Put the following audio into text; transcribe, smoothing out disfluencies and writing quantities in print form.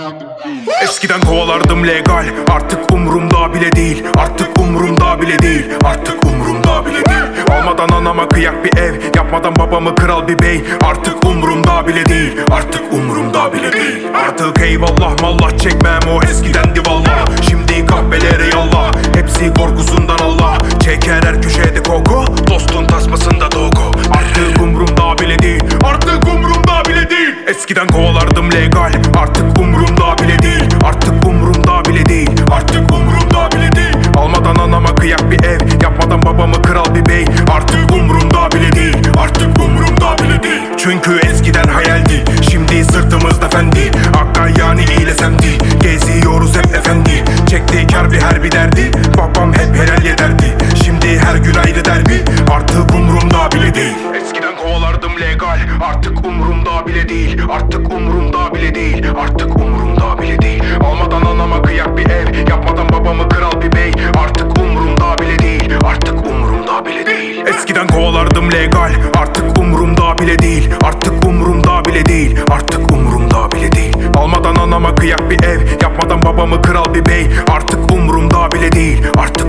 Eskiden kovalardım legal, artık umurumda bile değil. Artık umurumda bile değil. Artık umurumda bile değil. Almadan anama kıyak bir ev, yapmadan babamı kral bir bey. Artık umurumda bile değil. Artık umurumda bile değil. Artık eyvallah mallah çekmem, o eskidendi valla. Şimdi kahvelere yallah, hepsi korkusundan Allah. Çeker her köşede koku, dostun tasmasında doku. Artık umurumda bile değil. Artık umurumda bile değil. Eskiden kovalardım legal, artık umurumda bile değil. Artık umurumda bile değil. Artık umurumda bile değil. Almadan anama kıyak bir ev, yapmadan babamı kral bir bey. Artık umurumda bile değil. Artık umurumda bile değil. Çünkü eskiden hayaldi, şimdi sırtımızda fendi. Hakka yani ile semdi, geziyoruz hep efendi. Çektik harbi her bir derdi, babam hep helal ederdi. Şimdi her gün ayrı derbi, artık umurumda bile değil. Eskiden kovalardım legal, artık umurumda bile değil. Artık umurumda bile değil. Artık umurumda bile değil. Almadan anama kıyak bir ev, yapmadan babamı kral bir bey. Artık umurumda bile değil. Artık umurumda bile değil. Eskiden kovalardım legal, artık umurumda bile değil. Artık umurumda bile değil. Artık umurumda bile değil. Almadan anama kıyak bir ev, yapmadan babamı kral bir bey. Artık umurumda bile değil. Artık